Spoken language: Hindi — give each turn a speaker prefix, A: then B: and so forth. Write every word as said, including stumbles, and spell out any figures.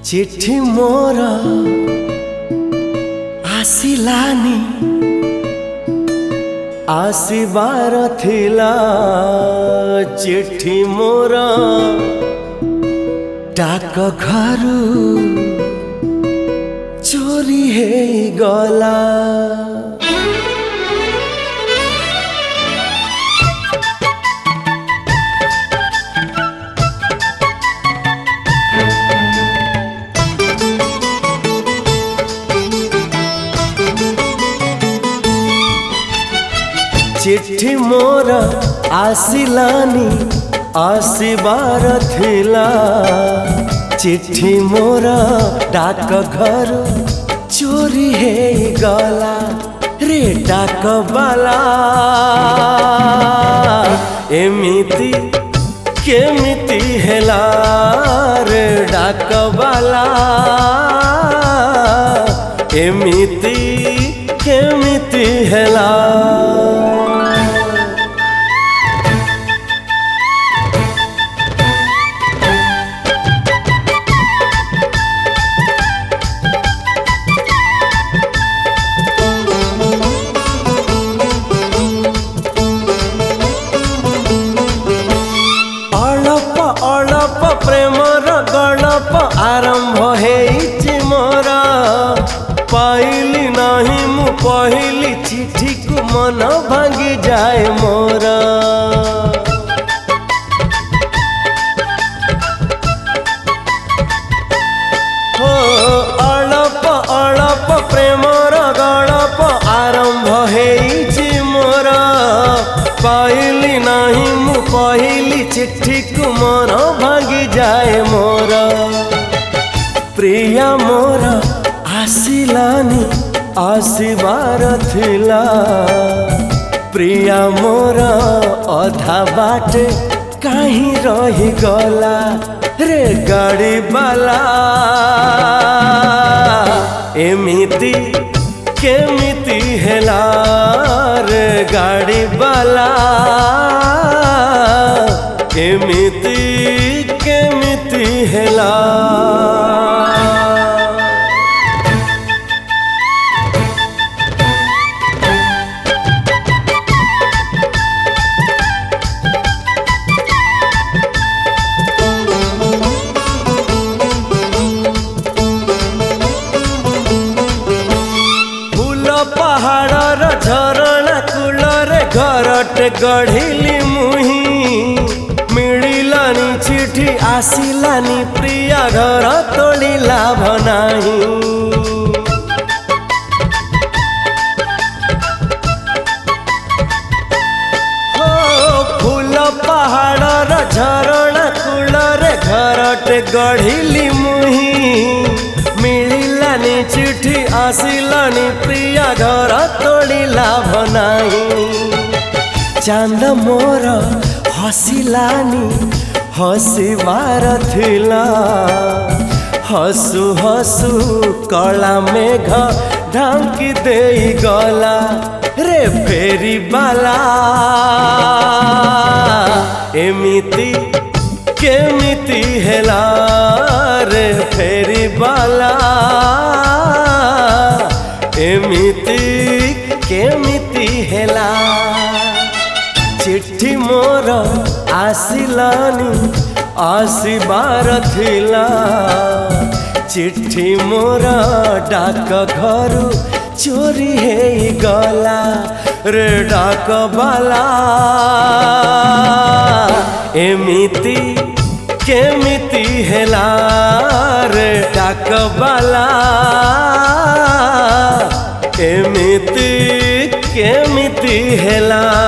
A: चिट्ठी मोर आसिलानी आसिबार थिला चिट्ठी मोर डाक घरू चोरी हे गला। चिट्ठी मोर आसिलानी आसिबार थिला चिट्ठी मोर डाक घर चोरी हे गला रे डाक बाला एमिति केमिति हेला रे डाक बाला एमिति केमिति हेला। प्रेमर गणप आरंभ हेइछि मोर पाइली नाही मु पहिली चिट्ठी को मन भांगी जाए मोर। हो अळप अळप प्रेमर गणप आरंभ हेइछि मोर पाइली नाही मु पहिली चिट्ठी को मन भांगी जाए मोर। प्रिया मोर आसिलानी आसिबार थिला प्रिया मोर अधा बाटे कहीं रही गला रे गाड़ी बाला एमिति केमिति हेला रे गाड़ी बाला एमिति केमिति हेला। फूल पहाड़र झरणा कूलरे घरटे गढ़िली मुही मिलिलानी चिट्ठी आसिलानी प्रिया घर तोड़ी लाभ नाही। हो फूल पहाड़र झरणा कूलरे घरटे गढ़िली मुही मिलिलानी चिट्ठी आसिलानी प्रिया घर तोड़ी लाभ नाही। चांद मोर हसिलानी हसिबार थिला हसु हसु कला मेघ ढांकी देई गला रे फेरी बाला एमिति केमिति हेला रे फेरी बाला एमिति केमिति हेला। चिट्ठी मोर आसिलानी आसिबार थिला चिट्ठी मोर डाक घरू चोरी हे गला रे डाक बाला एमिति केमिति हेला रे डाक बाला एमिति केमिति हेला।